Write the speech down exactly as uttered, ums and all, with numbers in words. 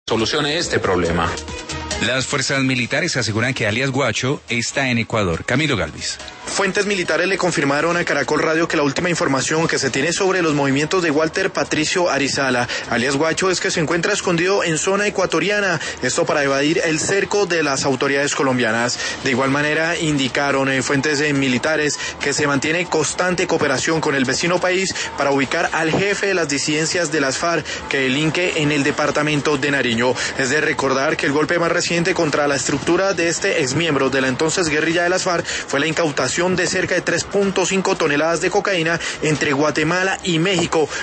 solucione este problema. Las fuerzas militares aseguran que alias Guacho está en Ecuador. Camilo Galvis. Fuentes militares le confirmaron a Caracol Radio que la última información que se tiene sobre los movimientos de Walter Patricio Arizala, alias Guacho, es que se encuentra escondido en zona ecuatoriana, esto para evadir el cerco de las autoridades colombianas. De igual manera, indicaron eh, fuentes eh, militares que se mantiene constante cooperación con el vecino país para ubicar al jefe de las disidencias de las FARC que delinque en el departamento de Nariño. Es de recordar que el golpe más reciente contra la estructura de este exmiembro de la entonces guerrilla de las FARC fue la incautación de cerca de tres punto cinco toneladas de cocaína entre Guatemala y México,